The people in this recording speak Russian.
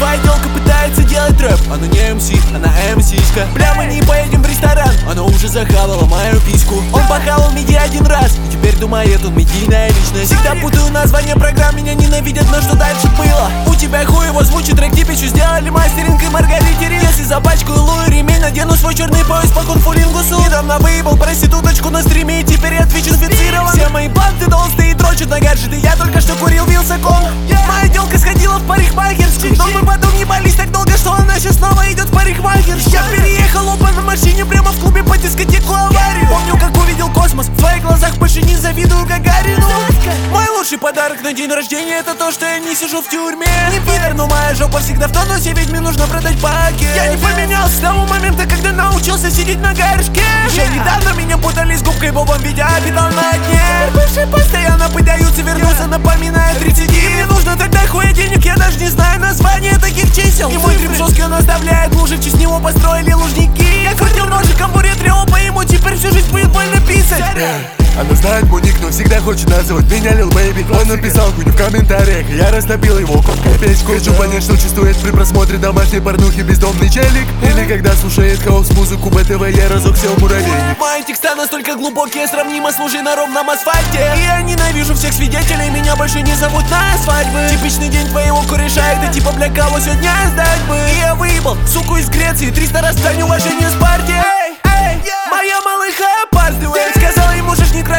Твоя тёлка пытается делать рэп, она не МС, она МС-ска. Бля, мы не поедем в ресторан, она уже захавала мою письку. Он похавал миди один раз, и теперь думает он медийная личность. Всегда путаю название программ, меня ненавидят, но что дальше было? У тебя хуй его звучит, трек типичу сделали мастеринг и Маргарите Рин. Если запачкаю лую ремень, надену свой черный пояс по кунфулингусу. Недавно выебал проституточку на стриме, и теперь я Twitch инфицирован. Все мои банды толстые дрочат на гаджеты, я только что курил Вилсаком. Моя тёлка сходила в парикмахерскую, но мы потом ебались так долго, что она сейчас снова идет в парикмахерскую. Я переехал оба на машине прямо в клубе по дискотеку аварию. Помню, как увидел космос, в твоих глазах больше не завидую Гагарину. Мой лучший подарок на день рождения — это то, что я не сижу в тюрьме. Не пидор, но моя жопа всегда в тонусе, ведь мне нужно продать пакет. Я не поменялся с того момента, когда научился сидеть на горшке. Еще недавно меня путали с губкой Бобом, ведь я обитал на дне. Бывшие постоянно пытаются вернуться, напоминая 30. Мне нужно тогда хуя денег, я даже не знаю название таких чисел. И мой гриб жесткий, он оставляет лужи, в честь него построили лужники. Я крутил ножиком буря триопа, ему теперь всю жизнь будет больно писать. Она знает мой ник, но всегда хочет называть меня Lil Baby. Он написал хуйню в комментариях, и я растопил его копеечку. Хочу понять, что чувствует при просмотре домашней порнухи бездомный челик. Или когда слушает хаос музыку БТВ, я разок сел муравейник. Мои текста настолько глубокие, сравнимо с лужей на ровном асфальте. И я ненавижу всех свидетелей, меня больше не зовут на свадьбы. Типичный день твоего кореша, это типа бля, кого сегодня сдать бы. И я выебал суку из Греции, 300 раз дань уважения с партией. Моя малыха опаздывает, сказала ему, можешь не